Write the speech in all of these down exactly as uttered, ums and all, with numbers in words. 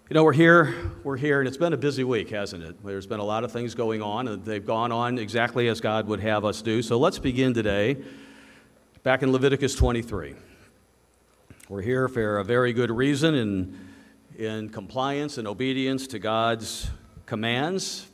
You know, we're here, we're here, and it's been a busy week, hasn't it? There's been a lot of things going on, and they've gone on exactly as God would have us do. So let's begin today back in Leviticus twenty-three. We're here for a very good reason, in, in compliance and obedience to God's commands.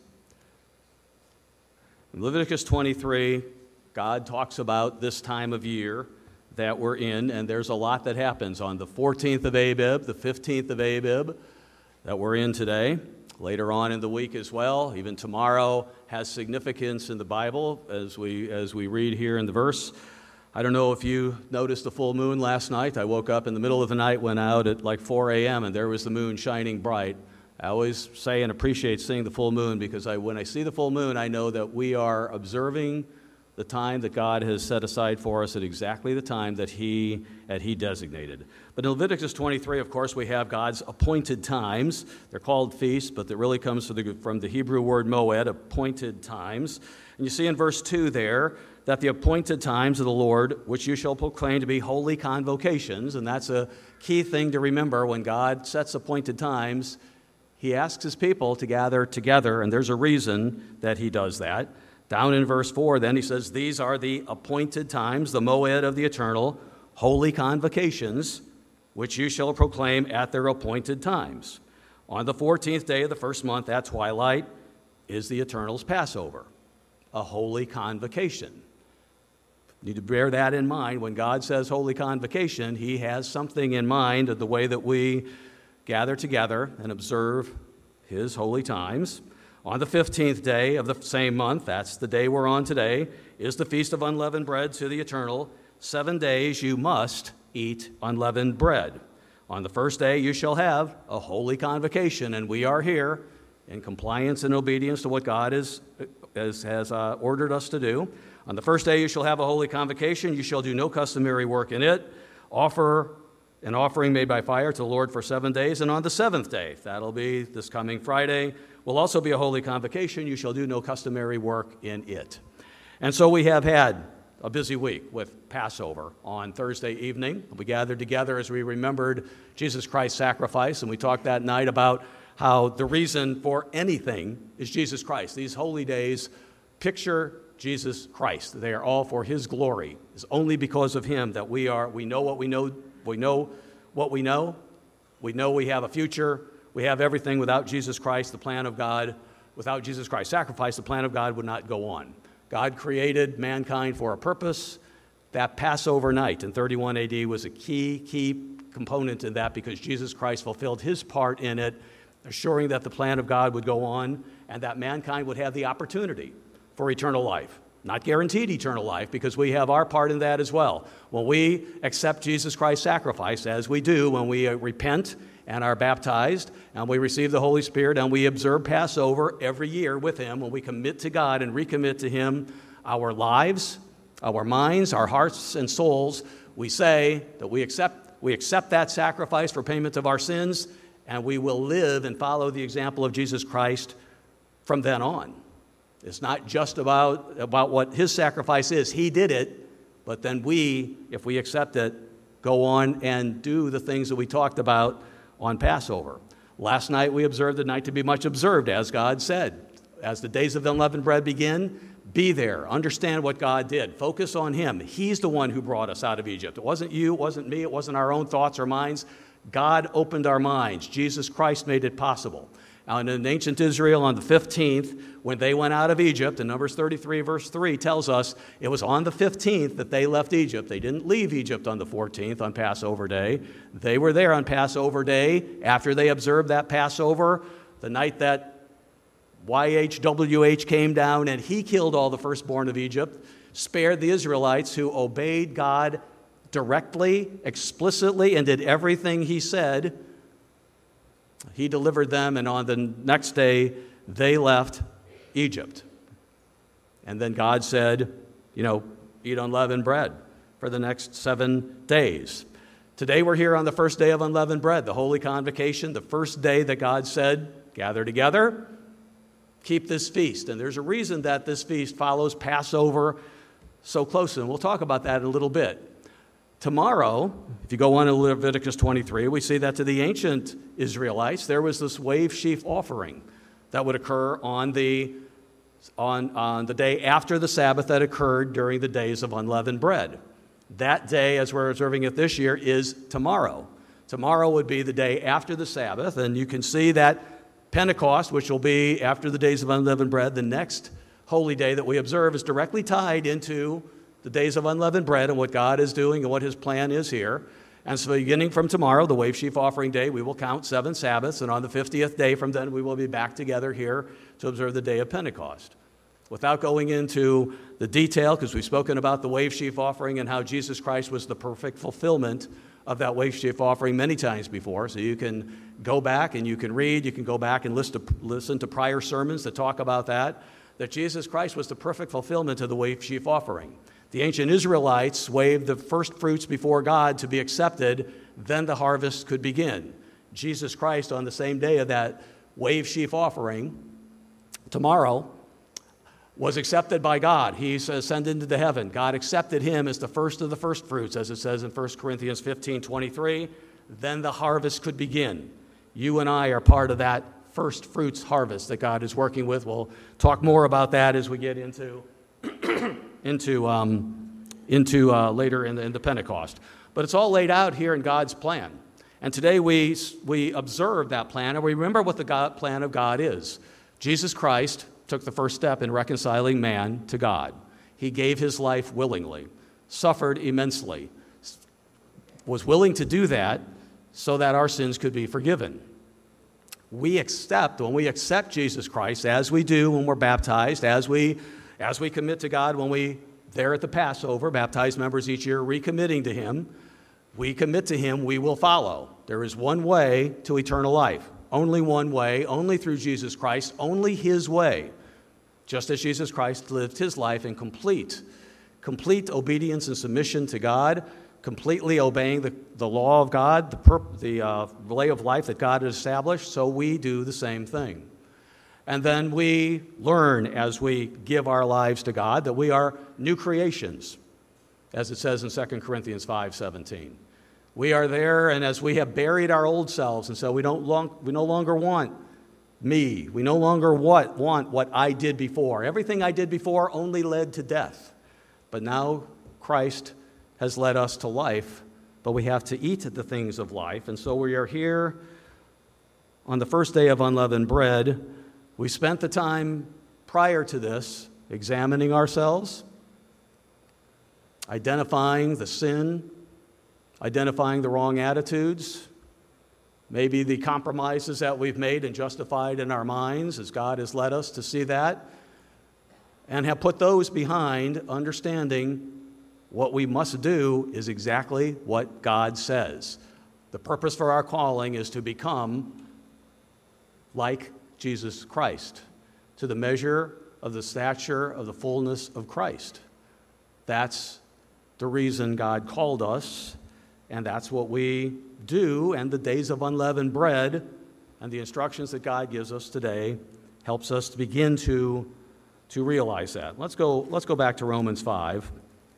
In Leviticus twenty-three, God talks about this time of year that we're in, and there's a lot that happens on the fourteenth of Abib, the fifteenth of Abib, that we're in today. Later on in the week as well, even tomorrow has significance in the Bible as we as we read here in the verse. I don't know if you noticed the full moon last night. I woke up in the middle of the night, went out at like four a.m., and there was the moon shining bright. I always say and appreciate seeing the full moon because I, when I see the full moon, I know that we are observing the time that God has set aside for us at exactly the time that He that He designated. But in Leviticus twenty-three, of course, we have God's appointed times. They're called feasts, but that really comes from the, from the Hebrew word moed, appointed times. And you see in verse two there that the appointed times of the Lord, which you shall proclaim to be holy convocations, and that's a key thing to remember. When God sets appointed times, He asks His people to gather together, and there's a reason that He does that. Down in verse four, then he says, these are the appointed times, the moed of the eternal, holy convocations, which you shall proclaim at their appointed times. On the fourteenth day of the first month at twilight is the Eternal's Passover, a holy convocation. You need to bear that in mind. When God says holy convocation, He has something in mind of the way that we gather together and observe His holy times. On the fifteenth day of the same month, that's the day we're on today, is the Feast of Unleavened Bread to the Eternal. Seven days you must eat unleavened bread. On the first day you shall have a holy convocation, and we are here in compliance and obedience to what God is, is, has uh, ordered us to do. On the first day you shall have a holy convocation. You shall do no customary work in it. Offer an offering made by fire to the Lord for seven days. And on the seventh day, that'll be this coming Friday, will also be a holy convocation. You shall do no customary work in it. And so we have had a busy week with Passover on Thursday evening. We gathered together as we remembered Jesus Christ's sacrifice, and we talked that night about how the reason for anything is Jesus Christ. These holy days picture Jesus Christ. They are all for His glory. It's only because of Him that we are, we know what we know, we know what we know. We know we have a future. We have everything. Without Jesus Christ, the plan of God, without Jesus Christ's sacrifice, the plan of God would not go on. God created mankind for a purpose. That Passover night in thirty-one A D was a key, key component in that because Jesus Christ fulfilled His part in it, assuring that the plan of God would go on and that mankind would have the opportunity for eternal life. Not guaranteed eternal life, because we have our part in that as well. When we accept Jesus Christ's sacrifice, as we do when we repent and are baptized, and we receive the Holy Spirit, and we observe Passover every year with Him, when we commit to God and recommit to Him our lives, our minds, our hearts and souls, we say that we accept, we accept that sacrifice for payment of our sins, and we will live and follow the example of Jesus Christ from then on. It's not just about, about what His sacrifice is. He did it, but then we, if we accept it, go on and do the things that we talked about on Passover. Last night we observed the night to be much observed, as God said. As the days of the unleavened bread begin, be there. Understand what God did. Focus on Him. He's the one who brought us out of Egypt. It wasn't you, it wasn't me, it wasn't our own thoughts or minds. God opened our minds. Jesus Christ made it possible. And in ancient Israel on the fifteenth, when they went out of Egypt, and Numbers thirty-three verse three tells us it was on the fifteenth that they left Egypt. They didn't leave Egypt on the fourteenth on Passover Day. They were there on Passover Day after they observed that Passover, the night that Y H W H came down and he killed all the firstborn of Egypt, spared the Israelites who obeyed God directly, explicitly, and did everything He said. He delivered them, and on the next day, they left Egypt. And then God said, you know, eat unleavened bread for the next seven days. Today we're here on the first day of unleavened bread, the Holy Convocation, the first day that God said, gather together, keep this feast. And there's a reason that this feast follows Passover so closely, and we'll talk about that in a little bit. Tomorrow, if you go on to Leviticus twenty-three, we see that to the ancient Israelites, there was this wave sheaf offering that would occur on the, on, on the day after the Sabbath that occurred during the days of unleavened bread. That day, as we're observing it this year, is tomorrow. Tomorrow would be the day after the Sabbath, and you can see that Pentecost, which will be after the days of unleavened bread, the next holy day that we observe, is directly tied into the days of unleavened bread and what God is doing and what his plan is here. And so beginning from tomorrow, the wave sheaf offering day, we will count seven Sabbaths, and on the fiftieth day from then, we will be back together here to observe the day of Pentecost. Without going into the detail, because we've spoken about the wave sheaf offering and how Jesus Christ was the perfect fulfillment of that wave sheaf offering many times before. So you can go back and you can read, you can go back and listen to, listen to prior sermons that talk about that, that Jesus Christ was the perfect fulfillment of the wave sheaf offering. The ancient Israelites waved the first fruits before God to be accepted, then the harvest could begin. Jesus Christ, on the same day of that wave sheaf offering, tomorrow, was accepted by God. He's ascended into heaven. God accepted him as the first of the first fruits, as it says in First Corinthians fifteen twenty-three. Then the harvest could begin. You and I are part of that first fruits harvest that God is working with. We'll talk more about that as we get into into um, into uh, later in the, in the Pentecost. But it's all laid out here in God's plan. And today we we observe that plan, and we remember what the God, plan of God is. Jesus Christ took the first step in reconciling man to God. He gave his life willingly, suffered immensely, was willing to do that so that our sins could be forgiven. We accept, when we accept Jesus Christ, as we do when we're baptized, as we, as we commit to God when we, there at the Passover, baptized members each year recommitting to him, we commit to him, we will follow. There is one way to eternal life. Only one way, only through Jesus Christ, only his way. Just as Jesus Christ lived his life in complete, complete obedience and submission to God, completely obeying the, the law of God, the, perp, the uh, way of life that God has established, so we do the same thing. And then we learn as we give our lives to God that we are new creations, as it says in Second Corinthians five seventeen. We are there, and as we have buried our old selves, and so we, don't long, we no longer want me. We no longer what, want what I did before. Everything I did before only led to death. But now Christ has led us to life, but we have to eat the things of life. And so we are here on the first day of unleavened bread. We spent the time prior to this examining ourselves, identifying the sin, identifying the wrong attitudes, maybe the compromises that we've made and justified in our minds as God has led us to see that, and have put those behind, understanding what we must do is exactly what God says. The purpose for our calling is to become like Jesus Christ, to the measure of the stature of the fullness of Christ. That's the reason God called us, and that's what we do, and the days of unleavened bread and the instructions that God gives us today helps us to begin to, to realize that. Let's go, let's go back to Romans five.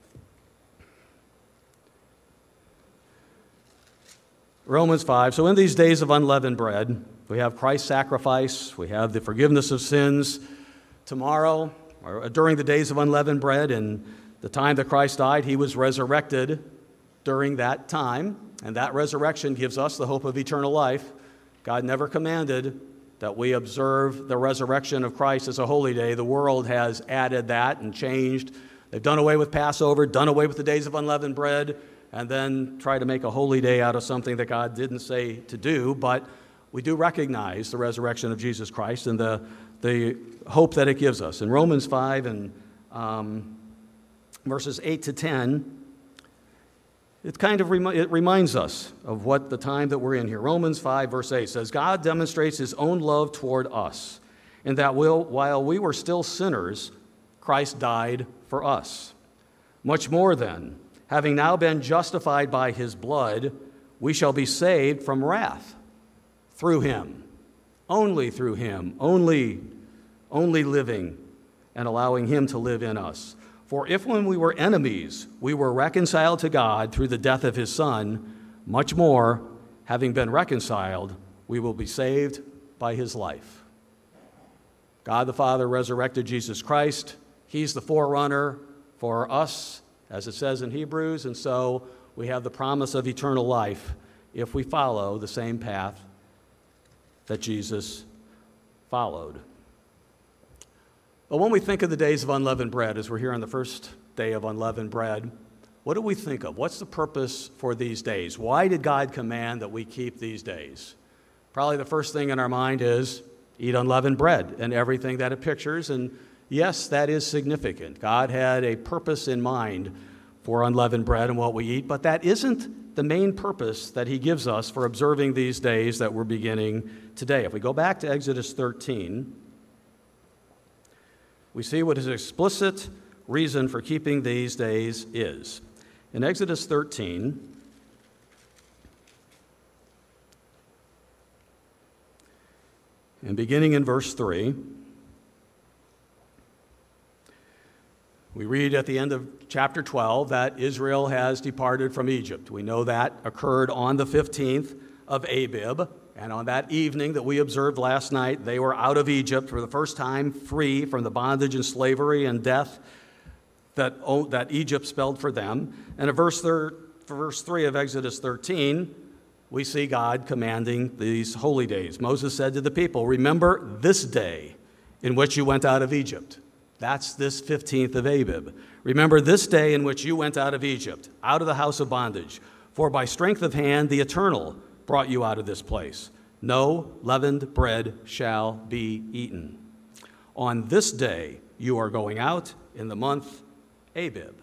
Romans five. So in these days of unleavened bread, we have Christ's sacrifice, we have the forgiveness of sins. Tomorrow, or during the days of unleavened bread and the time that Christ died, he was resurrected during that time. And that resurrection gives us the hope of eternal life. God never commanded that we observe the resurrection of Christ as a holy day. The world has added that and changed. They've done away with Passover, done away with the days of unleavened bread, and then try to make a holy day out of something that God didn't say to do. But we do recognize the resurrection of Jesus Christ and the, the hope that it gives us. In Romans five and um, verses eight to ten, It kind of remi- it reminds us of what the time that we're in here. Romans five, verse eight says, God demonstrates his own love toward us, in that we'll, while we were still sinners, Christ died for us. Much more then, having now been justified by his blood, we shall be saved from wrath through him, only through him, only, only living and allowing him to live in us. For if when we were enemies, we were reconciled to God through the death of his Son, much more, having been reconciled, we will be saved by his life. God the Father resurrected Jesus Christ. He's the forerunner for us, as it says in Hebrews, and so we have the promise of eternal life if we follow the same path that Jesus followed. But when we think of the days of unleavened bread, as we're here on the first day of unleavened bread, what do we think of? What's the purpose for these days? Why did God command that we keep these days? Probably the first thing in our mind is eat unleavened bread and everything that it pictures. And yes, that is significant. God had a purpose in mind for unleavened bread and what we eat, but that isn't the main purpose that he gives us for observing these days that we're beginning today. If we go back to Exodus thirteen, we see what his explicit reason for keeping these days is. In Exodus thirteen, and beginning in verse three, we read at the end of chapter twelve that Israel has departed from Egypt. We know that occurred on the fifteenth of Abib, and on that evening that we observed last night, they were out of Egypt for the first time, free from the bondage and slavery and death that, oh, that Egypt spelled for them. And in verse, thir- verse three of Exodus thirteen, we see God commanding these holy days. Moses said to the people, "Remember this day in which you went out of Egypt." That's this fifteenth of Abib. "Remember this day in which you went out of Egypt, out of the house of bondage. For by strength of hand the Eternal brought you out of this place. No leavened bread shall be eaten. On this day you are going out in the month Abib."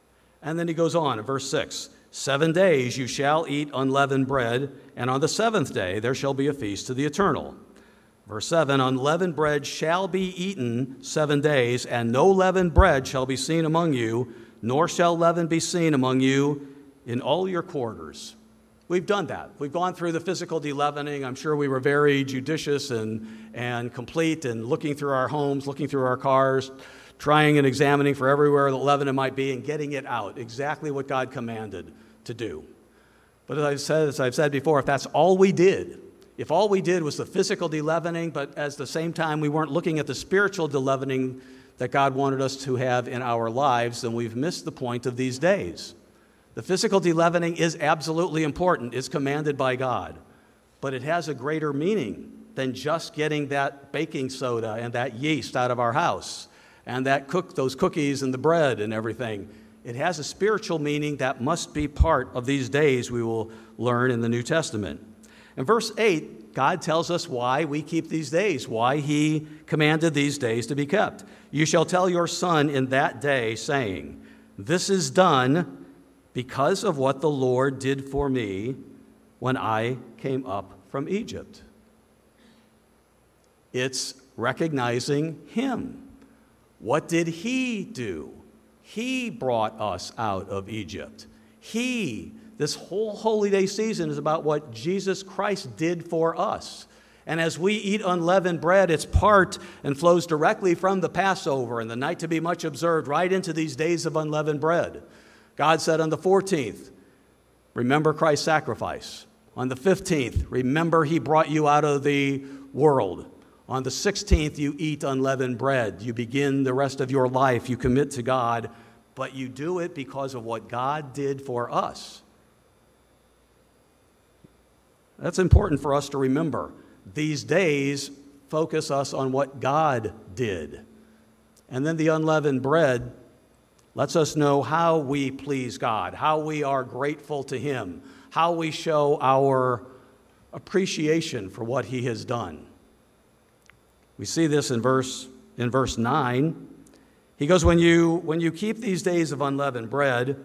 And then he goes on in verse six. "Seven days you shall eat unleavened bread, and on the seventh day there shall be a feast to the Eternal." Verse seven, "Unleavened bread shall be eaten seven days, and no leavened bread shall be seen among you, nor shall leaven be seen among you in all your quarters." We've done that. We've gone through the physical de-leavening. I'm sure we were very judicious and, and complete in looking through our homes, looking through our cars, trying and examining for everywhere that leaven might be and getting it out, exactly what God commanded to do. But as I've said, as I've said before, if that's all we did, if all we did was the physical de-leavening, but at the same time we weren't looking at the spiritual de-leavening that God wanted us to have in our lives, then we've missed the point of these days. The physical de-leavening is absolutely important. It's commanded by God. But it has a greater meaning than just getting that baking soda and that yeast out of our house and that cook, those cookies and the bread and everything. It has a spiritual meaning that must be part of these days we will learn in the New Testament. In verse eight, God tells us why we keep these days, why he commanded these days to be kept. "You shall tell your son in that day, saying, 'This is done because of what the Lord did for me when I came up from Egypt.'" It's recognizing him. What did he do? He brought us out of Egypt. He, this whole Holy Day season is about what Jesus Christ did for us. And as we eat unleavened bread, it's part and flows directly from the Passover and the night to be much observed right into these days of unleavened bread. God said on the fourteenth, "Remember Christ's sacrifice." On the fifteenth, "Remember he brought you out of the world." On the sixteenth, you eat unleavened bread. You begin the rest of your life. You commit to God, but you do it because of what God did for us. That's important for us to remember. These days focus us on what God did. And then the unleavened bread lets us know how we please God, how we are grateful to him, how we show our appreciation for what he has done. We see this in verse in verse nine. He goes, when you when you keep these days of unleavened bread,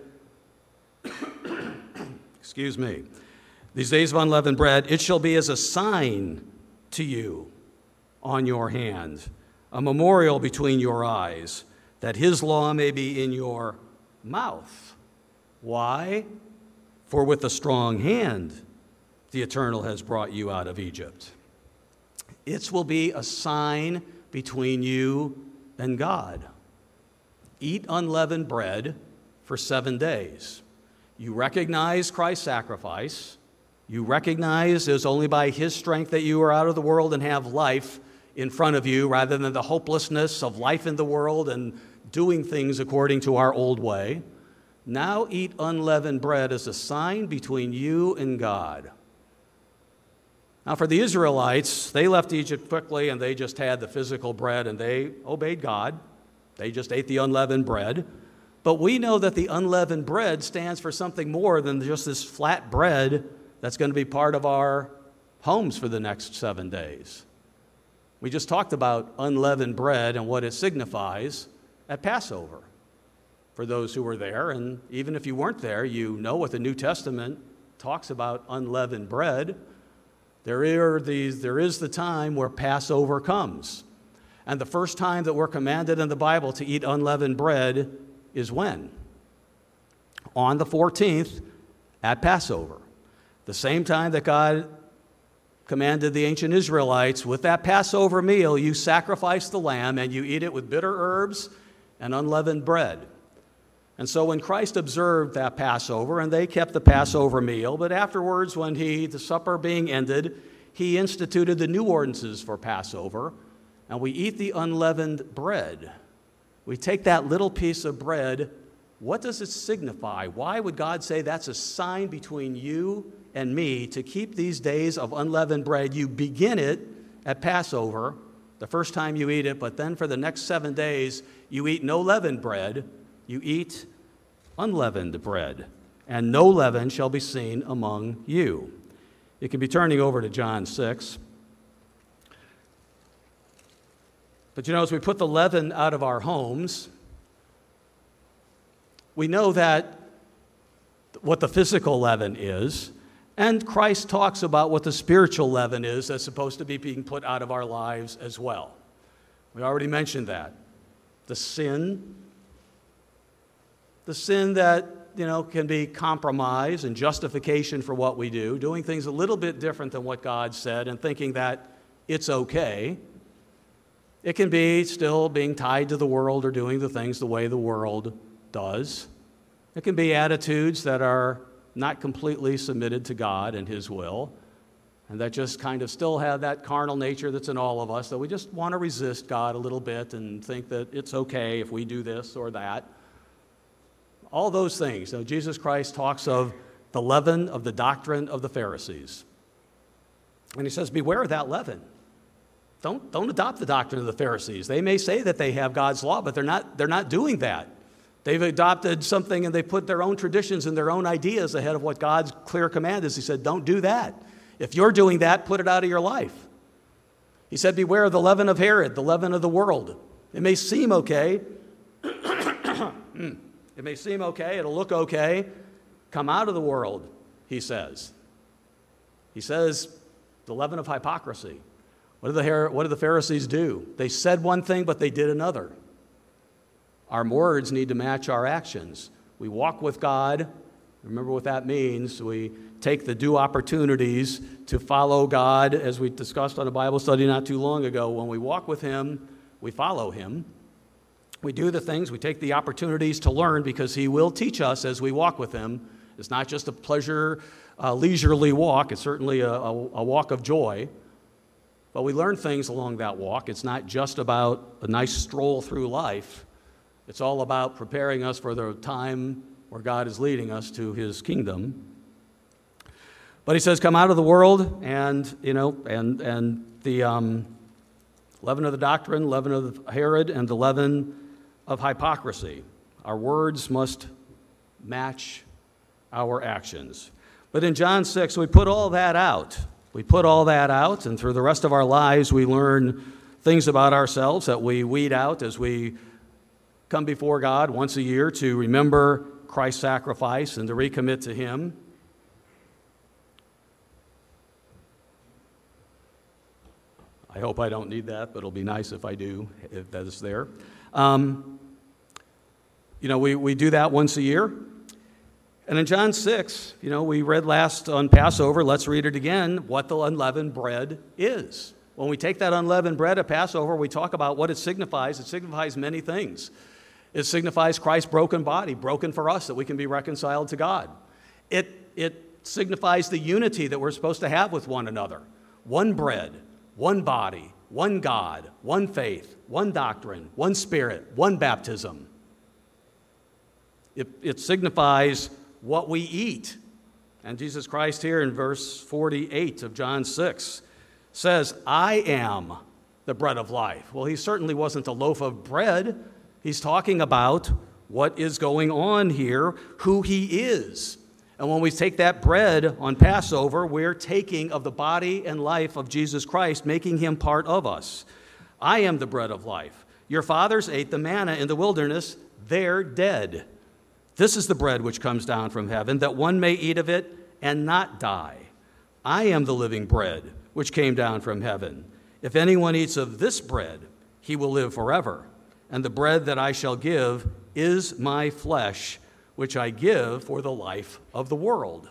excuse me, these days of unleavened bread, it shall be as a sign to you on your hand, a memorial between your eyes, that his law may be in your mouth. Why? For with a strong hand the Eternal has brought you out of Egypt. It will be a sign between you and God. eat unleavened bread for seven days. You recognize Christ's sacrifice. You recognize it was only by his strength that you are out of the world and have life in front of you, rather than the hopelessness of life in the world and doing things according to our old way. Now eat unleavened bread as a sign between you and God. Now for the Israelites, they left Egypt quickly and they just had the physical bread and they obeyed God. They just ate the unleavened bread. But we know that the unleavened bread stands for something more than just this flat bread that's going to be part of our homes for the next seven days. We just talked about unleavened bread and what it signifies at Passover. For those who were there, and even if you weren't there, you know what the New Testament talks about unleavened bread. There are these, there is the time where Passover comes. And the first time that we're commanded in the Bible to eat unleavened bread is when? On the fourteenth at Passover. The same time that God commanded the ancient Israelites, with that Passover meal, you sacrifice the lamb and you eat it with bitter herbs and unleavened bread. And so when Christ observed that Passover, and they kept the Passover meal, but afterwards when he, the supper being ended, he instituted the new ordinances for Passover, and we eat the unleavened bread. We take that little piece of bread. What does it signify? Why would God say that's a sign between you and me to keep these days of unleavened bread? You begin it at Passover, the first time you eat it, but then for the next seven days, you eat no leavened bread. You eat unleavened bread, and no leaven shall be seen among you. You can be turning over to John six. But you know, as we put the leaven out of our homes, we know that what the physical leaven is, and Christ talks about what the spiritual leaven is that's supposed to be being put out of our lives as well. We already mentioned that. The sin, the sin that, you know, can be compromise and justification for what we do, doing things a little bit different than what God said and thinking that it's okay. It can be still being tied to the world or doing the things the way the world does. It can be attitudes that are not completely submitted to God and his will, and that just kind of still have that carnal nature that's in all of us, that we just want to resist God a little bit and think that it's okay if we do this or that. All those things. So Jesus Christ talks of the leaven of the doctrine of the Pharisees. And he says, beware of that leaven. Don't, don't adopt the doctrine of the Pharisees. They may say that they have God's law, but they're not, they're not doing that. They've adopted something and they put their own traditions and their own ideas ahead of what God's clear command is. He said, don't do that. If you're doing that, put it out of your life. He said, beware of the leaven of Herod, the leaven of the world. It may seem okay. It may seem okay. It'll look okay. Come out of the world, he says. He says, the leaven of hypocrisy. What did the, what did the Pharisees do? They said one thing, but they did another. Our words need to match our actions. We walk with God. Remember what that means. We take the due opportunities to follow God, as we discussed on a Bible study not too long ago. When we walk with him, we follow him. We do the things, we take the opportunities to learn, because he will teach us as we walk with him. It's not just a pleasure, uh, leisurely walk. It's certainly a, a, a walk of joy. But we learn things along that walk. It's not just about a nice stroll through life. It's all about preparing us for the time where God is leading us to his kingdom. But he says, come out of the world, and, you know, and, and the um, leaven of the doctrine, leaven of Herod, and the leaven of hypocrisy. Our words must match our actions. But in John six, we put all that out. We put all that out, and through the rest of our lives, we learn things about ourselves that we weed out as we come before God once a year to remember Christ's sacrifice and to recommit to him. I hope I don't need that, but it'll be nice if I do, if that is there. Um, you know, we, we do that once a year. And in John six, you know, we read last on Passover, let's read it again, what the unleavened bread is. When we take that unleavened bread at Passover, we talk about what it signifies. It signifies many things. It signifies Christ's broken body, broken for us, that we can be reconciled to God. It, it signifies the unity that we're supposed to have with one another. One bread, one body, one God, one faith, one doctrine, one Spirit, one baptism. It, it signifies what we eat. And Jesus Christ here in verse forty-eight of John six says, I am the bread of life. Well, he certainly wasn't a loaf of bread. He's talking about what is going on here, who he is. And when we take that bread on Passover, we're taking of the body and life of Jesus Christ, making him part of us. I am the bread of life. Your fathers ate the manna in the wilderness. They're dead. This is the bread which comes down from heaven, that one may eat of it and not die. I am the living bread which came down from heaven. If anyone eats of this bread, he will live forever. And the bread that I shall give is my flesh, which I give for the life of the world.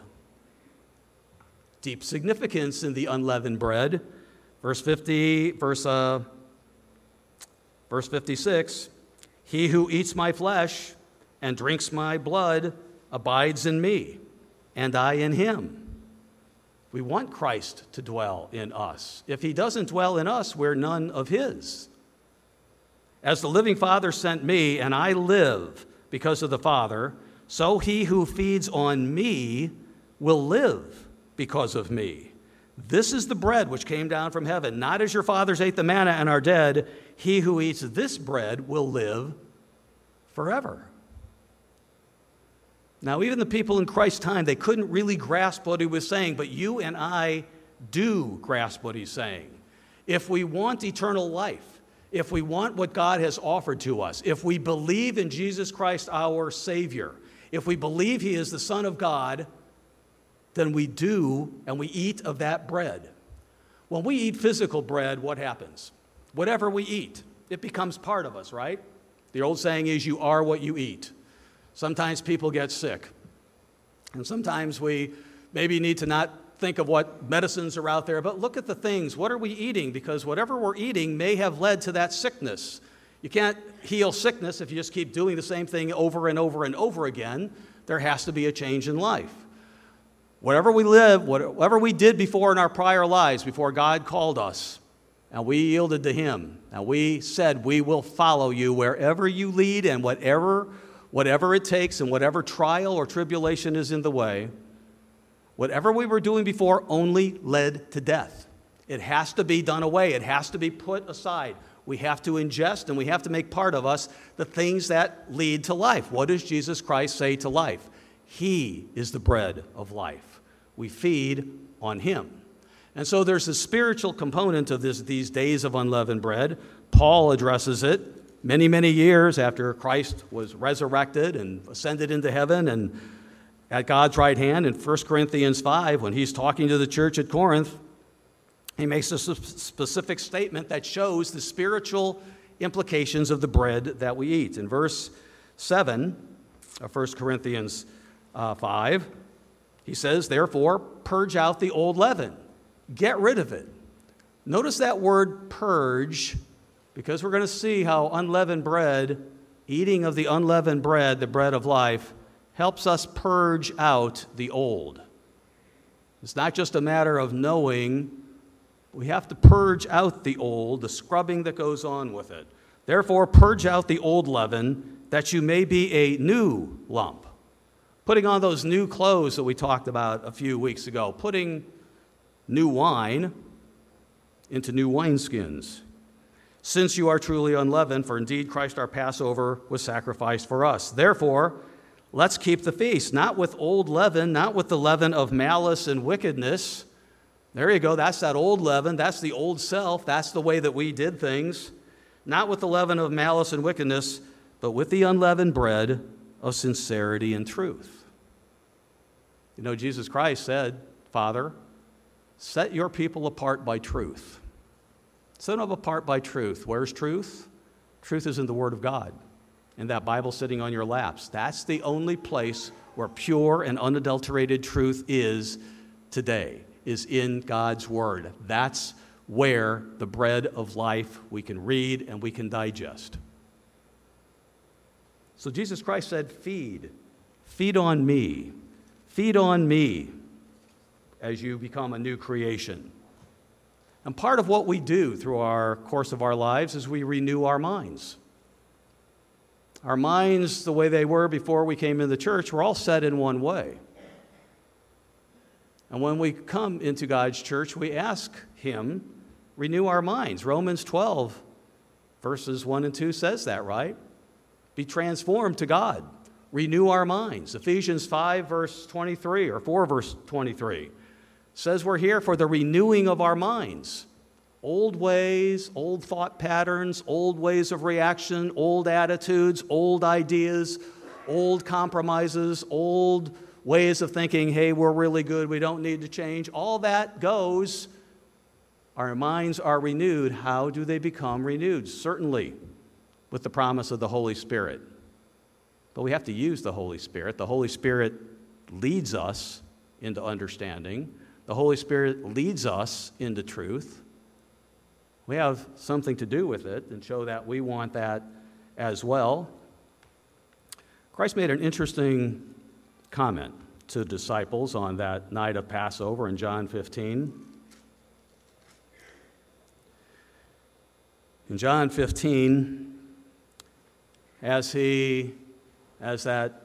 Deep significance in the unleavened bread. Verse fifty, verse, uh, verse fifty-six, he who eats my flesh and drinks my blood abides in me, and I in him. We want Christ to dwell in us. If he doesn't dwell in us, we're none of his. As the living Father sent me, and I live because of the Father, so he who feeds on me will live because of me. This is the bread which came down from heaven. Not as your fathers ate the manna and are dead, he who eats this bread will live forever. Now, even the people in Christ's time, they couldn't really grasp what he was saying, but you and I do grasp what he's saying. If we want eternal life, if we want what God has offered to us, if we believe in Jesus Christ our Savior, if we believe he is the Son of God, then we do and we eat of that bread. When we eat physical bread, what happens? Whatever we eat, it becomes part of us, right? The old saying is, you are what you eat. Sometimes people get sick, and sometimes we maybe need to not think of what medicines are out there, but look at the things. What are we eating? Because whatever we're eating may have led to that sickness. You can't heal sickness if you just keep doing the same thing over and over and over again. There has to be a change in life. Whatever we live, whatever we did before in our prior lives, before God called us, and we yielded to him, and we said, we will follow you wherever you lead and whatever, whatever it takes and whatever trial or tribulation is in the way. Whatever we were doing before only led to death. It has to be done away. It has to be put aside. We have to ingest and we have to make part of us the things that lead to life. What does Jesus Christ say to life? He is the bread of life. We feed on him. And so there's a spiritual component of this, these days of unleavened bread. Paul addresses it many, many years after Christ was resurrected and ascended into heaven and at God's right hand in First Corinthians five, when he's talking to the church at Corinth, he makes a specific statement that shows the spiritual implications of the bread that we eat. In verse seven of First Corinthians five, he says, therefore, purge out the old leaven. Get rid of it. Notice that word purge, because we're going to see how unleavened bread, eating of the unleavened bread, the bread of life, helps us purge out the old. It's not just a matter of knowing. We have to purge out the old, the scrubbing that goes on with it. Therefore, purge out the old leaven, that you may be a new lump. Putting on those new clothes that we talked about a few weeks ago. Putting new wine into new wineskins. Since you are truly unleavened, for indeed Christ our Passover was sacrificed for us. Therefore, let's keep the feast, not with old leaven, not with the leaven of malice and wickedness. There you go. That's that old leaven. That's the old self. That's the way that we did things. Not with the leaven of malice and wickedness, but with the unleavened bread of sincerity and truth. You know, Jesus Christ said, Father, set your people apart by truth. Set them apart by truth. Where's truth? Truth is in the Word of God. And that Bible sitting on your laps. That's the only place where pure and unadulterated truth is today, is in God's Word. That's where the bread of life we can read and we can digest. So Jesus Christ said, feed. Feed on me. Feed on me as you become a new creation. And part of what we do through our course of our lives is we renew our minds. Our minds, the way they were before we came into the church, were all set in one way. And when we come into God's church, we ask Him, renew our minds. Romans twelve, verses one and two says that, right? Be transformed to God. Renew our minds. Ephesians five, verse twenty-three, or four, verse twenty-three, says we're here for the renewing of our minds. Old ways, old thought patterns, old ways of reaction, old attitudes, old ideas, old compromises, old ways of thinking, hey, we're really good, we don't need to change. All that goes. Our minds are renewed. How do they become renewed? Certainly with the promise of the Holy Spirit. But we have to use the Holy Spirit. The Holy Spirit leads us into understanding. The Holy Spirit leads us into truth. We have something to do with it and show that we want that as well. Christ made an interesting comment to the disciples on that night of Passover in John fifteen. In John fifteen, as he, as that,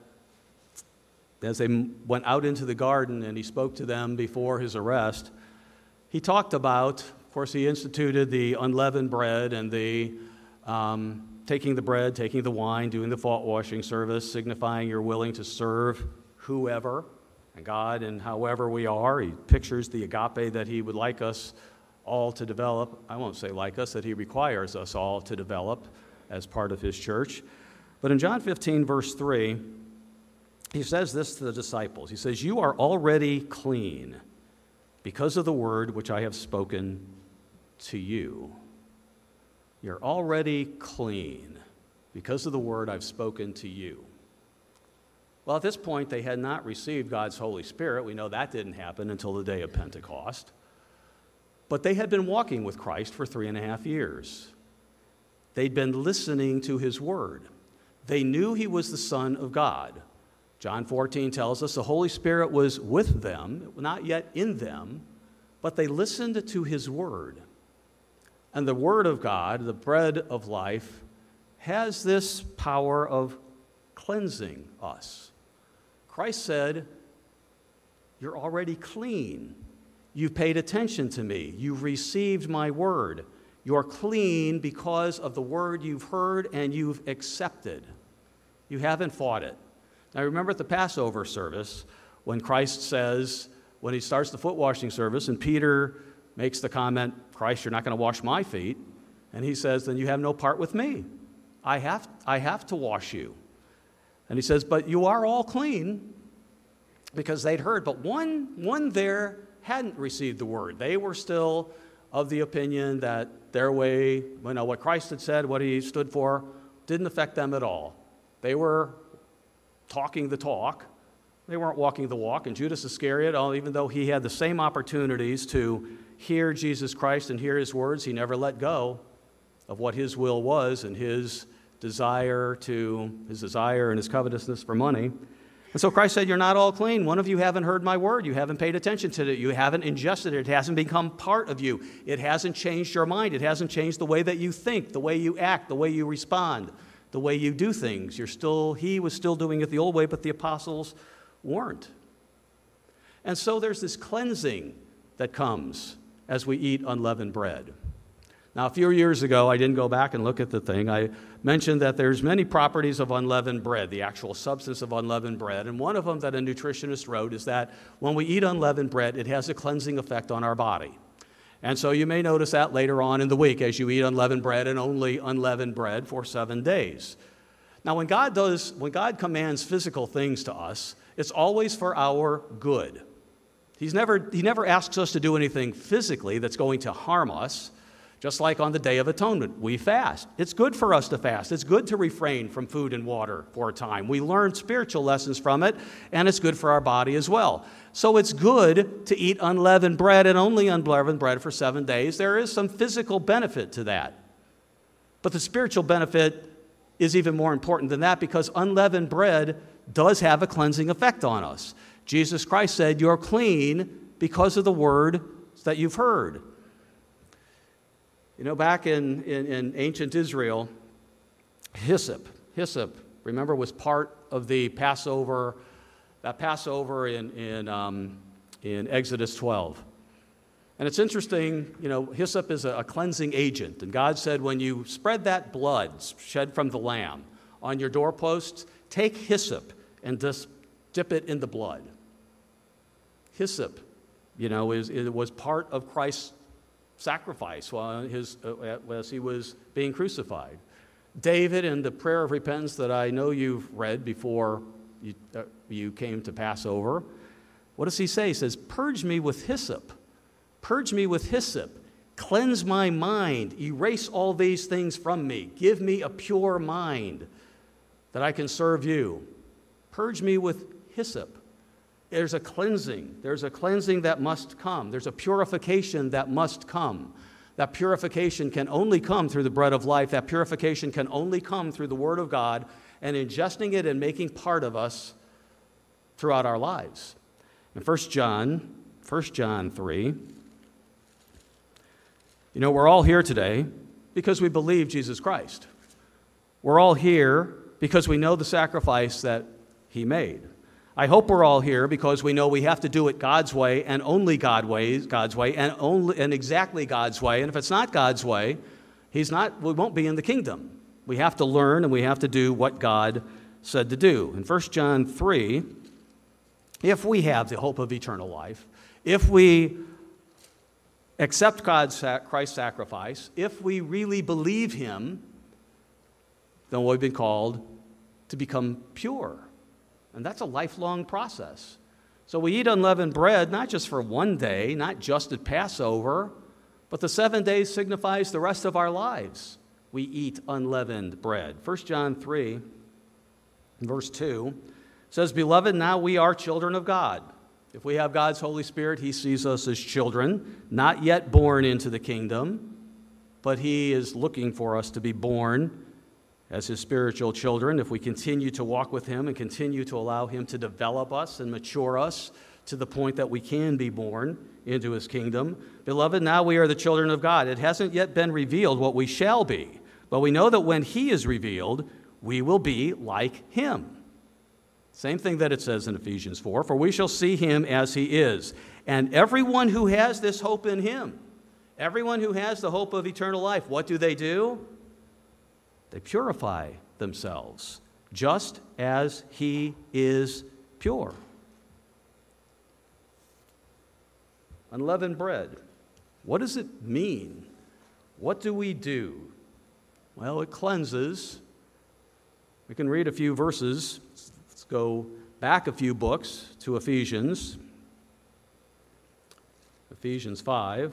as they went out into the garden and he spoke to them before his arrest, he talked about, of course, he instituted the unleavened bread and the um, taking the bread, taking the wine, doing the fault washing service, signifying you're willing to serve whoever and God and however we are. He pictures the agape that he would like us all to develop. I won't say like us, that he requires us all to develop as part of his church. But in John fifteen, verse three, he says this to the disciples. He says, you are already clean because of the word which I have spoken to you. You're already clean because of the word I've spoken to you. Well, at this point, they had not received God's Holy Spirit. We know that didn't happen until the day of Pentecost. But they had been walking with Christ for three and a half years. They'd been listening to his word. They knew he was the Son of God. John fourteen tells us the Holy Spirit was with them, not yet in them, but they listened to his word. And the word of God, the bread of life, has this power of cleansing us. Christ said, you're already clean. You've paid attention to me. You've received my word. You're clean because of the word you've heard and you've accepted. You haven't fought it. Now remember at the Passover service when Christ says, when he starts the foot washing service, and Peter makes the comment, Christ, you're not going to wash my feet. And he says, then you have no part with me. I have, I have to wash you. And he says, but you are all clean, because they'd heard. But one, one there hadn't received the word. They were still of the opinion that their way, you know, what Christ had said, what he stood for, didn't affect them at all. They were talking the talk. They weren't walking the walk. And Judas Iscariot, even though he had the same opportunities to hear Jesus Christ and hear his words, he never let go of what his will was and his desire to, his desire and his covetousness for money. And so Christ said, you're not all clean. One of you haven't heard my word. You haven't paid attention to it. You haven't ingested it. It hasn't become part of you. It hasn't changed your mind. It hasn't changed the way that you think, the way you act, the way you respond, the way you do things. You're still, he was still doing it the old way, but the apostles weren't. And so there's this cleansing that comes as we eat unleavened bread. Now, a few years ago, I didn't go back and look at the thing. I mentioned that there's many properties of unleavened bread, the actual substance of unleavened bread. And one of them that a nutritionist wrote is that when we eat unleavened bread, it has a cleansing effect on our body. And so you may notice that later on in the week as you eat unleavened bread and only unleavened bread for seven days. Now, when God does, when God commands physical things to us, it's always for our good. He's never, he never asks us to do anything physically that's going to harm us. Just like on the Day of Atonement, we fast. It's good for us to fast. It's good to refrain from food and water for a time. We learn spiritual lessons from it, and it's good for our body as well. So it's good to eat unleavened bread and only unleavened bread for seven days. There is some physical benefit to that. But the spiritual benefit is even more important than that, because unleavened bread does have a cleansing effect on us. Jesus Christ said, "You're clean because of the word that you've heard." You know, back in, in, in ancient Israel, hyssop, hyssop, remember, was part of the Passover, that Passover in, in, um, in Exodus twelve. And it's interesting, you know, hyssop is a, a cleansing agent. And God said, when you spread that blood shed from the lamb on your doorposts, take hyssop and just dip it in the blood. Hyssop, you know, is, it was part of Christ's sacrifice while his, uh, as he was being crucified. David, in the prayer of repentance that I know you've read before you, uh, you came to Passover, what does he say? He says, "Purge me with hyssop. Purge me with hyssop. Cleanse my mind. Erase all these things from me. Give me a pure mind that I can serve you." Purge me with hyssop. There's a cleansing. There's a cleansing that must come. There's a purification that must come. That purification can only come through the bread of life. That purification can only come through the Word of God and ingesting it and making part of us throughout our lives. In First John, First John three, you know, we're all here today because we believe Jesus Christ. We're all here because we know the sacrifice that he made. I hope we're all here because we know we have to do it God's way and only God ways, God's way and only and exactly God's way. And if it's not God's way, he's not, we won't be in the kingdom. We have to learn and we have to do what God said to do. In First John three, if we have the hope of eternal life, if we accept God's Christ's sacrifice, if we really believe him, then we've been called to become pure. And that's a lifelong process. So we eat unleavened bread not just for one day, not just at Passover, but the seven days signifies the rest of our lives. We eat unleavened bread. First John three, verse two, says, "Beloved, now we are children of God. If we have God's Holy Spirit, he sees us as children, not yet born into the kingdom, but he is looking for us to be born as his spiritual children if we continue to walk with him and continue to allow him to develop us and mature us to the point that we can be born into his kingdom. Beloved, now we are the children of God. It hasn't yet been revealed what we shall be, but we know that when he is revealed, we will be like him." Same thing that it says in Ephesians four, "For we shall see him as he is." And everyone who has this hope in him, everyone who has the hope of eternal life, what do they do? They purify themselves, just as he is pure. Unleavened bread. What does it mean? What do we do? Well, it cleanses. We can read a few verses. Let's go back a few books to Ephesians. Ephesians five.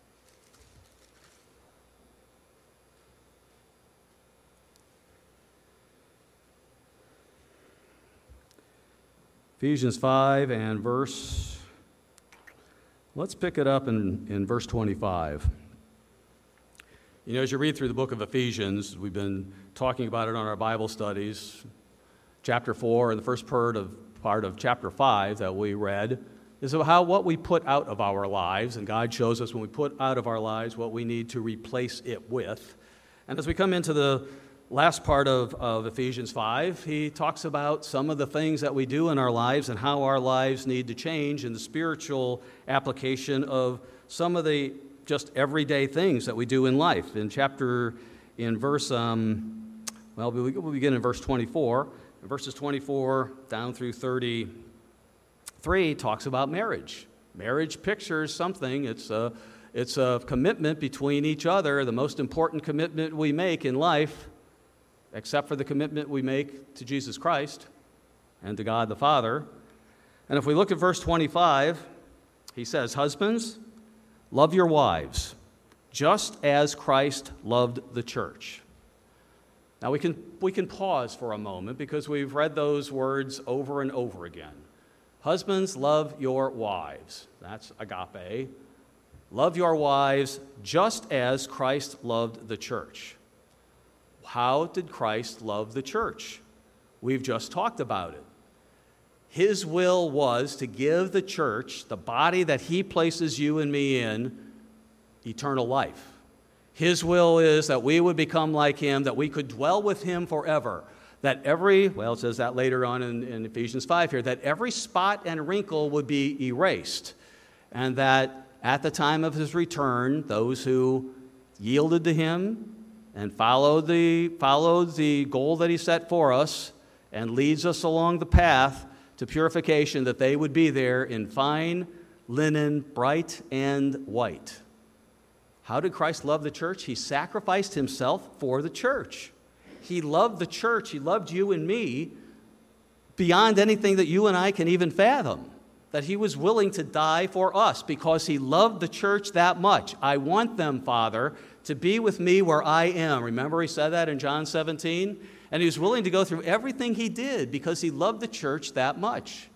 Ephesians five and verse, let's pick it up in, in verse twenty-five. You know, as you read through the book of Ephesians, we've been talking about it on our Bible studies. Chapter four and the first part of, part of chapter five that we read is about how what we put out of our lives, and God shows us when we put out of our lives what we need to replace it with. And as we come into the last part of, of Ephesians five, he talks about some of the things that we do in our lives and how our lives need to change in the spiritual application of some of the just everyday things that we do in life. In chapter, in verse, um, well, we'll begin in verse twenty-four. In verses twenty-four down through thirty-three talks about marriage. Marriage pictures something. It's a, it's a commitment between each other, the most important commitment we make in life, except for the commitment we make to Jesus Christ and to God the Father. And if we look at verse twenty-five, he says, "Husbands, love your wives, just as Christ loved the church." Now we can, we can pause for a moment because we've read those words over and over again. Husbands, love your wives. That's agape. Love your wives just as Christ loved the church. How did Christ love the church? We've just talked about it. His will was to give the church, the body that he places you and me in, eternal life. His will is that we would become like him, that we could dwell with him forever. That every, well, it says that later on in, in Ephesians five here, that every spot and wrinkle would be erased. And that at the time of his return, those who yielded to him and followed the, followed the goal that he set for us and leads us along the path to purification, that they would be there in fine linen, bright and white. How did Christ love the church? He sacrificed himself for the church. He loved the church. He loved you and me beyond anything that you and I can even fathom. That he was willing to die for us because he loved the church that much. I want them, Father, to be with me where I am. Remember he said that in John seventeen? And he was willing to go through everything he did because he loved the church that much.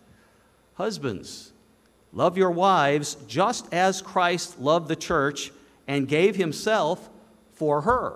Husbands, love your wives just as Christ loved the church and gave himself for her.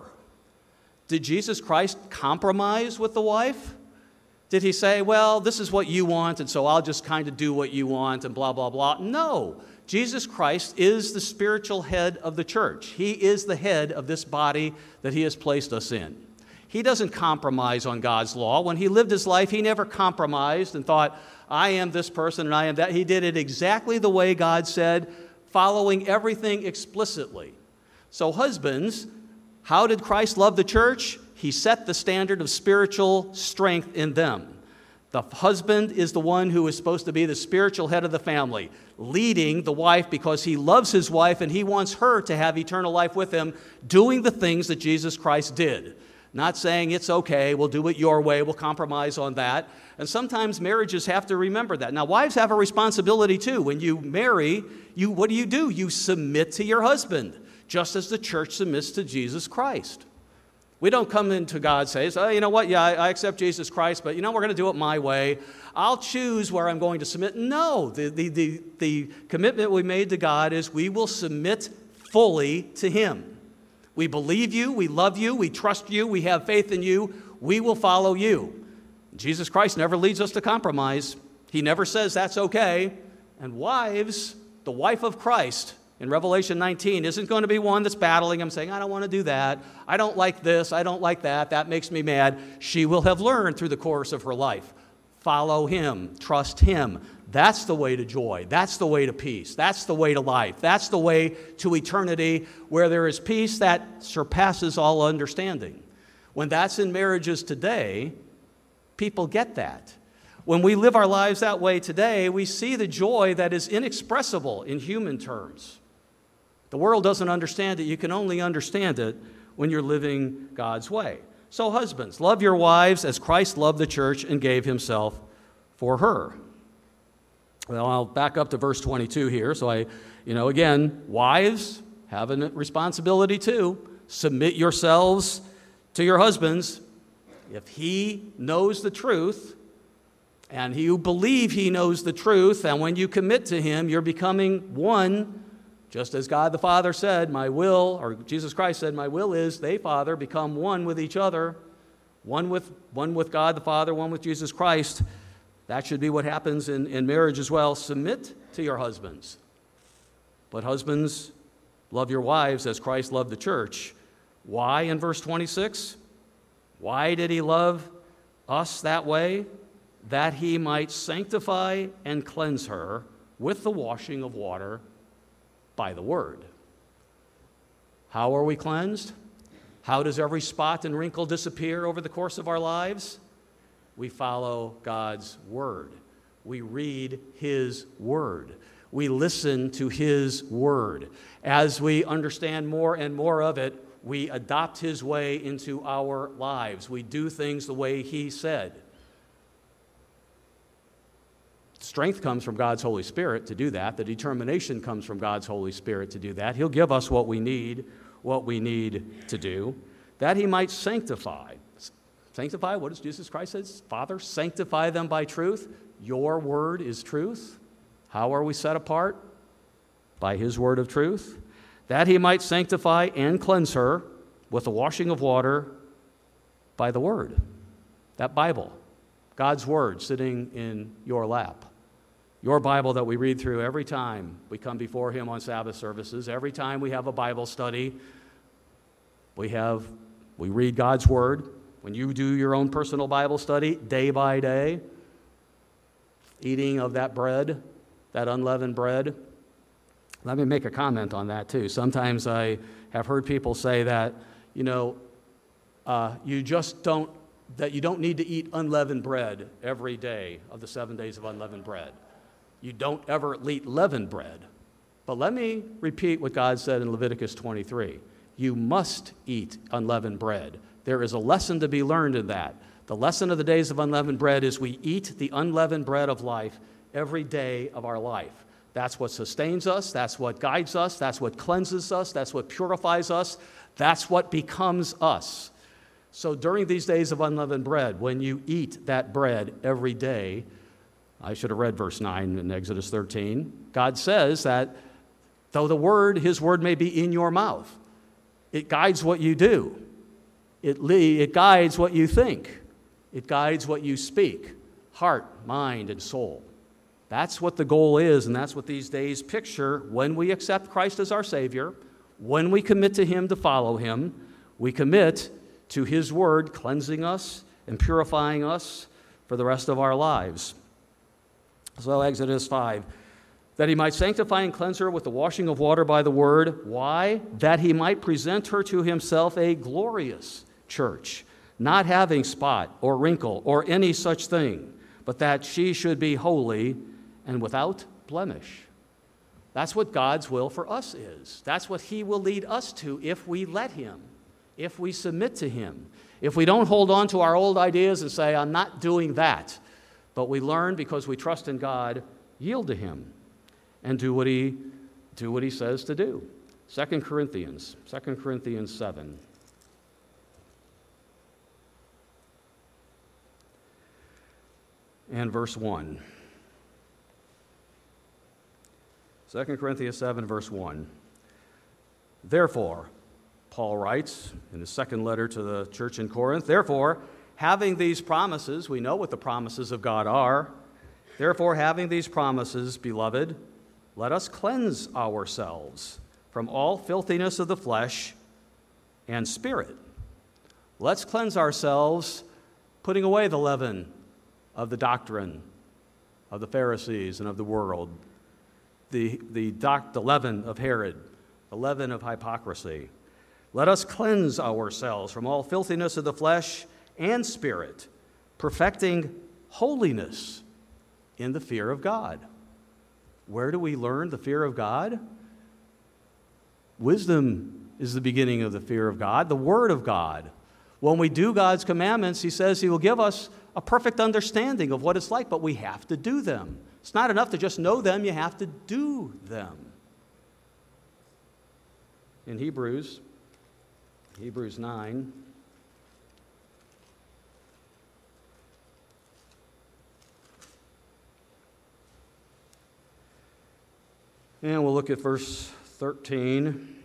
Did Jesus Christ compromise with the wife? Did he say, well, this is what you want, and so I'll just kind of do what you want, and blah, blah, blah? No. Jesus Christ is the spiritual head of the church. He is the head of this body that he has placed us in. He doesn't compromise on God's law. When he lived his life, he never compromised and thought, I am this person and I am that. He did it exactly the way God said, following everything explicitly. So husbands, how did Christ love the church? He set the standard of spiritual strength in them. The husband is the one who is supposed to be the spiritual head of the family, leading the wife because he loves his wife and he wants her to have eternal life with him, doing the things that Jesus Christ did. Not saying it's okay, we'll do it your way, we'll compromise on that. And sometimes marriages have to remember that. Now, wives have a responsibility too. When you marry, you what do you do? You submit to your husband, just as the church submits to Jesus Christ. We don't come into God and say, oh, you know what, yeah, I, I accept Jesus Christ, but you know, we're going to do it my way. I'll choose where I'm going to submit. No, the, the, the, the commitment we made to God is we will submit fully to him. We believe you, we love you, we trust you, we have faith in you, we will follow you. Jesus Christ never leads us to compromise. He never says that's okay. And wives, the wife of Christ in Revelation nineteen isn't going to be one that's battling him, saying, I don't want to do that, I don't like this, I don't like that, that makes me mad. She will have learned through the course of her life. Follow him, trust him. That's the way to joy. That's the way to peace. That's the way to life. That's the way to eternity, where there is peace that surpasses all understanding. When that's in marriages today, people get that. When we live our lives that way today, we see the joy that is inexpressible in human terms. The world doesn't understand it. You can only understand it when you're living God's way. So husbands, love your wives as Christ loved the church and gave himself for her. Well, I'll back up to verse twenty-two here. So I, you know, again, wives have a responsibility too. Submit yourselves to your husbands. If he knows the truth, and you believe he knows the truth, and when you commit to him, you're becoming one, just as God the Father said, my will, or Jesus Christ said, my will is they, Father, become one with each other, one with, one with God the Father, one with Jesus Christ. That should be what happens in, in marriage as well. Submit to your husbands. But husbands, love your wives as Christ loved the church. Why in verse twenty-six? Why did he love us that way? That he might sanctify and cleanse her with the washing of water by the word. How are we cleansed? How does every spot and wrinkle disappear over the course of our lives? We follow God's word. We read his word. We listen to his word. As we understand more and more of it, we adopt his way into our lives. We do things the way he said. Strength comes from God's Holy Spirit to do that. The determination comes from God's Holy Spirit to do that. He'll give us what we need, what we need to do, that he might sanctify. Sanctify, what does Jesus Christ say? Father, sanctify them by truth. Your word is truth. How are we set apart? By his word of truth. That he might sanctify and cleanse her with the washing of water By the Word, that Bible, God's Word sitting in your lap. Your Bible that we read through every time we come before Him on Sabbath services, every time we have a Bible study, we have, we read God's Word. When you do your own personal Bible study, day by day, eating of that bread, that unleavened bread. Let me make a comment on that too. Sometimes I have heard people say that, you know, uh, you just don't, that you don't need to eat unleavened bread every day of the seven days of unleavened bread. You don't ever eat leavened bread. But let me repeat what God said in Leviticus twenty-three. You must eat unleavened bread. There is a lesson to be learned in that. The lesson of the days of unleavened bread is we eat the unleavened bread of life every day of our life. That's what sustains us. That's what guides us. That's what cleanses us. That's what purifies us. That's what becomes us. So during these days of unleavened bread, when you eat that bread every day, I should have read verse nine in Exodus thirteen. God says that though the word, his word may be in your mouth, it guides what you do. It, le- it guides what you think. It guides what you speak, heart, mind, and soul. That's what the goal is, and that's what these days picture when we accept Christ as our Savior, when we commit to Him to follow Him, we commit to His word cleansing us and purifying us for the rest of our lives. So Exodus five, that He might sanctify and cleanse her with the washing of water by the word. Why? That He might present her to Himself a glorious church, not having spot or wrinkle or any such thing, but that she should be holy and without blemish. That's what God's will for us is. That's what He will lead us to if we let Him, if we submit to Him, if we don't hold on to our old ideas and say, I'm not doing that, but we learn because we trust in God, yield to Him, and do what He, do what He says to do. Second Corinthians, Second Corinthians seven. And verse one. Second Corinthians seven, verse one. Therefore, Paul writes in his second letter to the church in Corinth, therefore, having these promises, we know what the promises of God are. Therefore, having these promises, beloved, let us cleanse ourselves from all filthiness of the flesh and spirit. Let's cleanse ourselves, putting away the leaven of the doctrine of the Pharisees and of the world, the, the, doc, the leaven of Herod, the leaven of hypocrisy. Let us cleanse ourselves from all filthiness of the flesh and spirit, perfecting holiness in the fear of God. Where do we learn the fear of God? Wisdom is the beginning of the fear of God, the Word of God. When we do God's commandments, He says He will give us a perfect understanding of what it's like, but we have to do them. It's not enough to just know them, you have to do them. In Hebrews, Hebrews nine, and we'll look at verse thirteen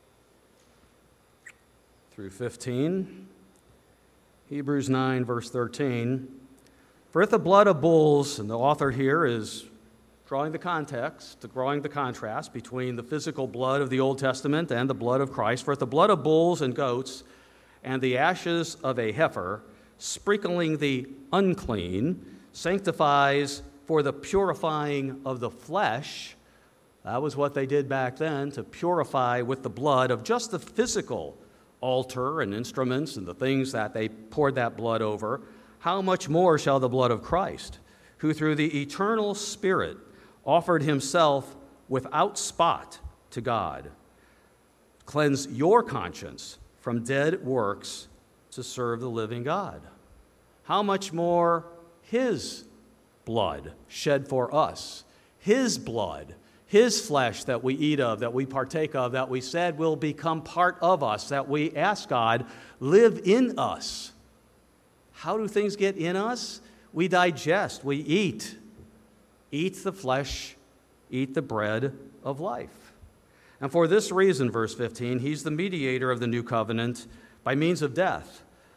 through fifteen. Hebrews nine, verse thirteen. For if the blood of bulls, and the author here is drawing the context, drawing the contrast between the physical blood of the Old Testament and the blood of Christ, for if the blood of bulls and goats and the ashes of a heifer, sprinkling the unclean, sanctifies for the purifying of the flesh. That was what they did back then, to purify with the blood of just the physical altar and instruments and the things that they poured that blood over. How much more shall the blood of Christ, who through the eternal Spirit offered Himself without spot to God, cleanse your conscience from dead works to serve the living God? How much more His blood shed for us, His blood, His flesh that we eat of, that we partake of, that we said will become part of us, that we ask God, live in us. How do things get in us? We digest, we eat. Eat the flesh, eat the bread of life. And for this reason, verse fifteen, He's the mediator of the new covenant by means of death,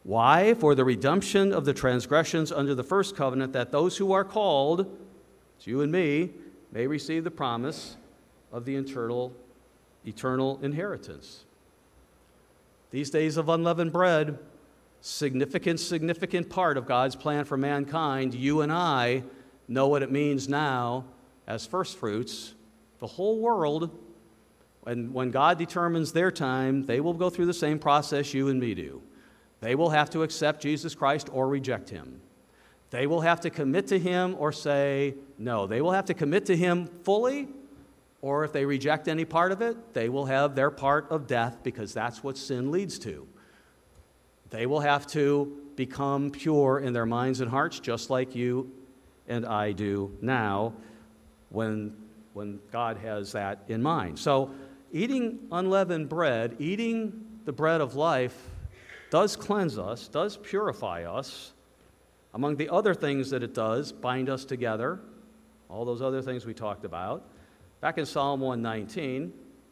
Why? For the redemption of the transgressions under the first covenant, that those who are called, it's you and me, may receive the promise of the eternal, eternal inheritance. These days of unleavened bread, significant, significant part of God's plan for mankind. You and I know what it means now as first fruits. The whole world, and when God determines their time, they will go through the same process you and me do. They will have to accept Jesus Christ or reject him. They will have to commit to him or say no. They will have to commit to him fully, or if they reject any part of it, they will have their part of death, because that's what sin leads to. They will have to become pure in their minds and hearts, just like you and I do now, when, when God has that in mind. So eating unleavened bread, eating the bread of life, does cleanse us, does purify us. Among the other things that it does, bind us together, all those other things we talked about. Back in Psalm one nineteen,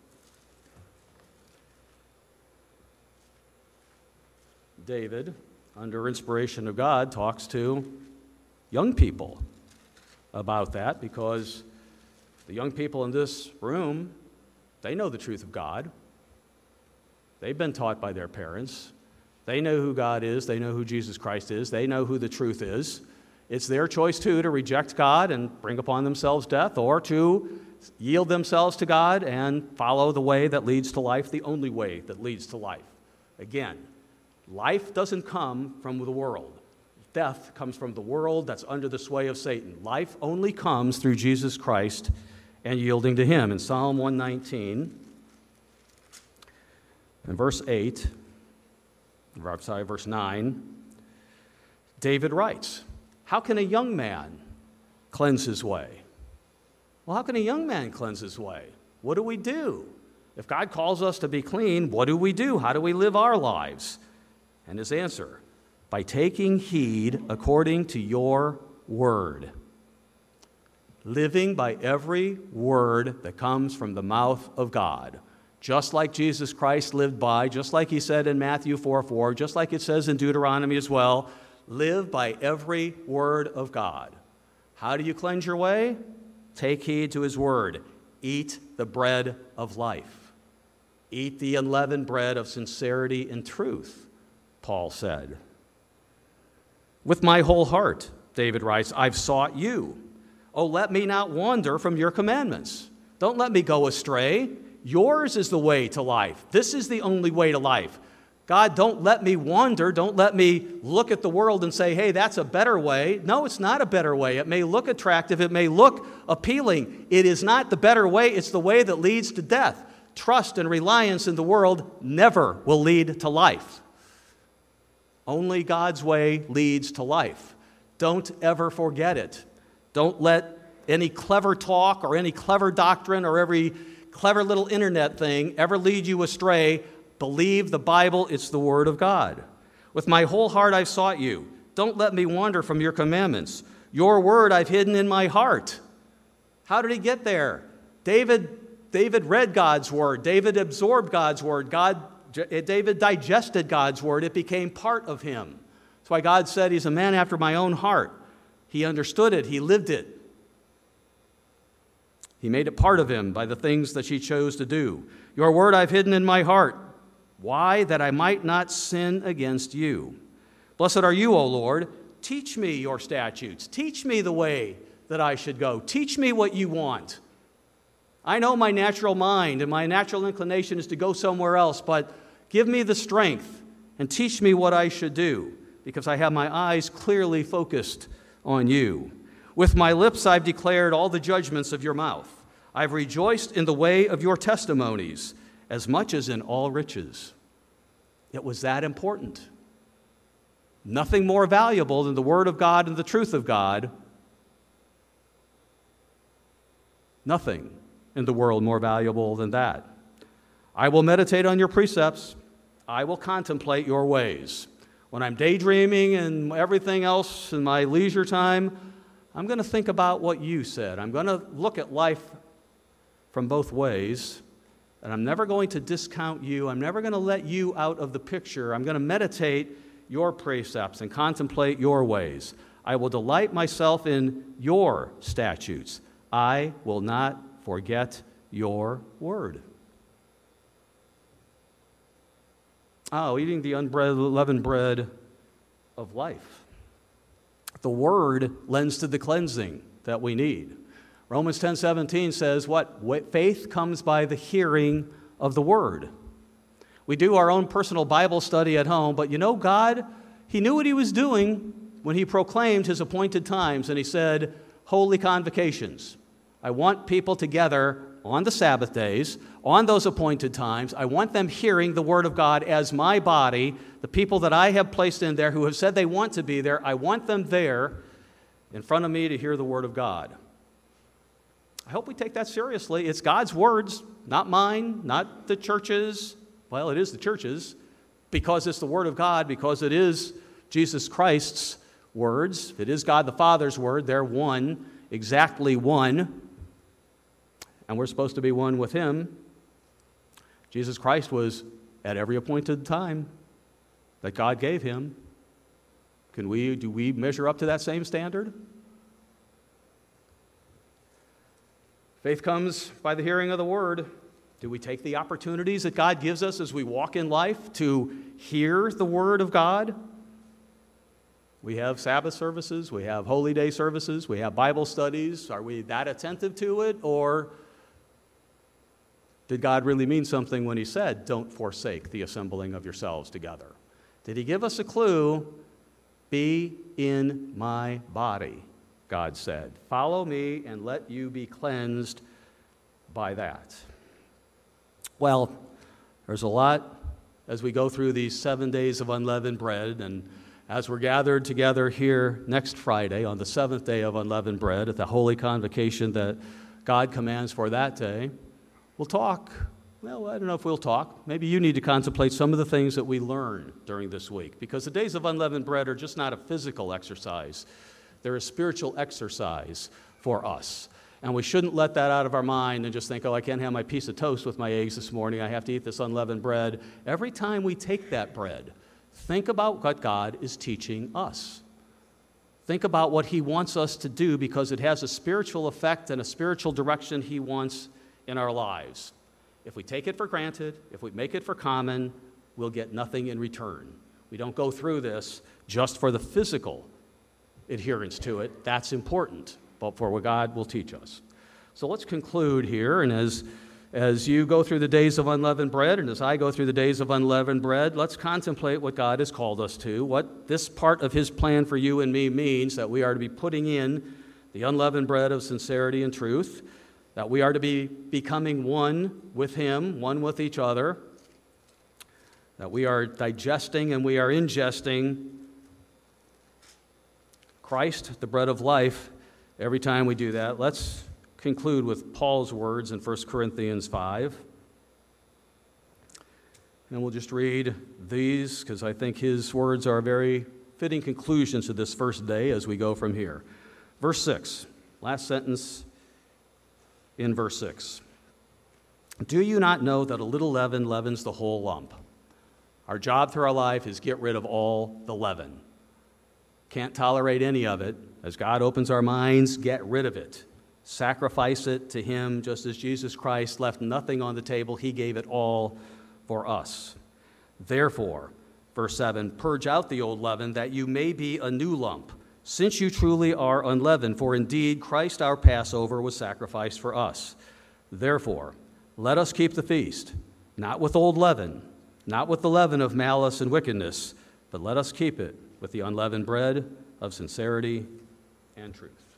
David, under inspiration of God, talks to young people about that, because the young people in this room, they know the truth of God. They've been taught by their parents. They know who God is. They know who Jesus Christ is. They know who the truth is. It's their choice, too, to reject God and bring upon themselves death, or to yield themselves to God and follow the way that leads to life, the only way that leads to life. Again, life doesn't come from the world. Death comes from the world that's under the sway of Satan. Life only comes through Jesus Christ and yielding to him. In Psalm one nineteen, in verse eight, or sorry, verse nine, David writes, how can a young man cleanse his way? Well, how can a young man cleanse his way? What do we do? If God calls us to be clean, what do we do? How do we live our lives? And his answer, by taking heed according to your word. Living by every word that comes from the mouth of God. Just like Jesus Christ lived by, just like he said in Matthew four four, just like it says in Deuteronomy as well, live by every word of God. How do you cleanse your way? Take heed to his word. Eat the bread of life. Eat the unleavened bread of sincerity and truth, Paul said. With my whole heart, David writes, I've sought you. Oh, let me not wander from your commandments. Don't let me go astray. Yours is the way to life. This is the only way to life. God, don't let me wander. Don't let me look at the world and say, hey, that's a better way. No, it's not a better way. It may look attractive. It may look appealing. It is not the better way. It's the way that leads to death. Trust and reliance in the world never will lead to life. Only God's way leads to life. Don't ever forget it. Don't let any clever talk or any clever doctrine or every clever little internet thing ever lead you astray. Believe the Bible, it's the Word of God. With my whole heart I've sought you. Don't let me wander from your commandments. Your word I've hidden in my heart. How did he get there? David, David read God's word. David absorbed God's word. God, David digested God's word. It became part of him. That's why God said he's a man after my own heart. He understood it. He lived it. He made it part of him by the things that he chose to do. Your word I've hidden in my heart. Why? That I might not sin against you. Blessed are you, O Lord. Teach me your statutes. Teach me the way that I should go. Teach me what you want. I know my natural mind and my natural inclination is to go somewhere else, but give me the strength and teach me what I should do, because I have my eyes clearly focused on you. With my lips I've declared all the judgments of your mouth. I've rejoiced in the way of your testimonies, as much as in all riches. It was that important. Nothing more valuable than the Word of God and the truth of God. Nothing in the world more valuable than that. I will meditate on your precepts. I will contemplate your ways. When I'm daydreaming and everything else in my leisure time, I'm going to think about what you said. I'm going to look at life from both ways. And I'm never going to discount you. I'm never going to let you out of the picture. I'm going to meditate your precepts and contemplate your ways. I will delight myself in your statutes. I will not forget your word. Oh, eating the unleavened bread of life. The word lends to the cleansing that we need. Romans ten seventeen says what? Faith comes by the hearing of the word. We do our own personal Bible study at home, but you know, God, he knew what he was doing when he proclaimed his appointed times, and he said, holy convocations. I want people together on the Sabbath days, on those appointed times. I want them hearing the word of God as my body, the people that I have placed in there who have said they want to be there. I want them there in front of me to hear the word of God. I hope we take that seriously. It's God's words, not mine, not the church's. Well, it is the church's because it's the word of God, because it is Jesus Christ's words. It is God the Father's word. They're one, exactly one. And we're supposed to be one with him. Jesus Christ was at every appointed time that God gave him. Can we, do we measure up to that same standard? Faith comes by the hearing of the word. Do we take the opportunities that God gives us as we walk in life to hear the word of God? We have Sabbath services, we have Holy Day services, we have Bible studies. Are we that attentive to it? Or did God really mean something when he said, don't forsake the assembling of yourselves together? Did he give us a clue? Be in my body, God said. Follow me and let you be cleansed by that. Well, there's a lot as we go through these seven days of unleavened bread, and as we're gathered together here next Friday on the seventh day of unleavened bread at the holy convocation that God commands for that day, we'll talk. Well, I don't know if we'll talk. Maybe you need to contemplate some of the things that we learn during this week, because the days of unleavened bread are just not a physical exercise. They're a spiritual exercise for us. And we shouldn't let that out of our mind and just think, oh, I can't have my piece of toast with my eggs this morning. I have to eat this unleavened bread. Every time we take that bread, think about what God is teaching us. Think about what he wants us to do, because it has a spiritual effect and a spiritual direction he wants in our lives. If we take it for granted, if we make it for common, we'll get nothing in return. We don't go through this just for the physical adherence to it. That's important, but for what God will teach us. So let's conclude here, and as, as you go through the days of unleavened bread, and as I go through the days of unleavened bread, let's contemplate what God has called us to, what this part of his plan for you and me means, that we are to be putting in the unleavened bread of sincerity and truth, that we are to be becoming one with him, one with each other, that we are digesting and we are ingesting Christ, the bread of life, every time we do that. Let's conclude with Paul's words in First Corinthians five. And we'll just read these, because I think his words are very fitting conclusions to this first day as we go from here. Verse six, last sentence in verse six. Do you not know that a little leaven leavens the whole lump? Our job through our life is get rid of all the leaven. Can't tolerate any of it. As God opens our minds, get rid of it. Sacrifice it to him, just as Jesus Christ left nothing on the table. He gave it all for us. Therefore, verse seven, purge out the old leaven, that you may be a new lump, since you truly are unleavened. For indeed, Christ our Passover was sacrificed for us. Therefore, let us keep the feast, not with old leaven, not with the leaven of malice and wickedness, but let us keep it with the unleavened bread of sincerity and truth.